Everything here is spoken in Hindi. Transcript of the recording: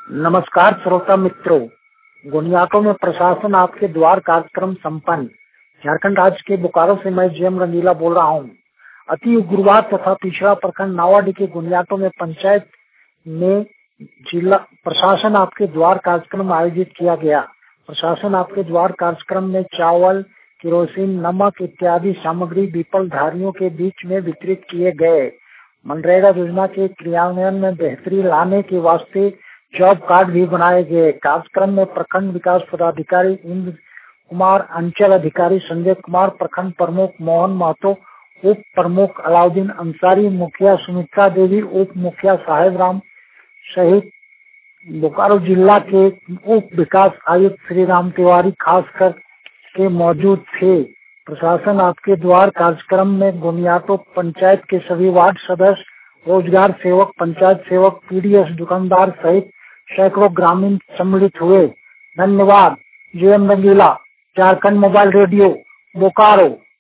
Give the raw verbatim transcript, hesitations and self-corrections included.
नमस्कार श्रोता मित्रों, गुनियाटो में प्रशासन आपके द्वार कार्यक्रम संपन्न। झारखंड राज्य के बोकारो से मैं जेएम रंगीला बोल रहा हूँ। अति उग्रवाद तथा पिछड़ा प्रखंड नावाडी के गुनियाटो में पंचायत में जिला प्रशासन आपके द्वार कार्यक्रम आयोजित किया गया। प्रशासन आपके द्वार कार्यक्रम में चावल, केरोसिन, नमक इत्यादि सामग्री विपलधारियों के बीच में वितरित किए गए। मनरेगा योजना के क्रियान्वयन में बेहतरी लाने के वास्ते जॉब कार्ड भी बनाए गए। कार्यक्रम में प्रखंड विकास पदाधिकारी इंद्र कुमार, अंचल अधिकारी संजय कुमार, प्रखंड प्रमुख मोहन महतो, उप प्रमुख अलाउद्दीन अंसारी, मुखिया सुमित्रा देवी, उप मुखिया साहेब राम सहित बोकारो जिला के उप विकास आयुक्त श्री राम तिवारी खासकर के मौजूद थे। प्रशासन आपके द्वार कार्यक्रम में गुनियाटो पंचायत के सभी वार्ड सदस्य, रोजगार सेवक, पंचायत सेवक, पीडीएस दुकानदार सहित सैकड़ों ग्रामीण सम्मिलित हुए। धन्यवाद। JM Rangila, Jharkhand mobile radio, Bokaro.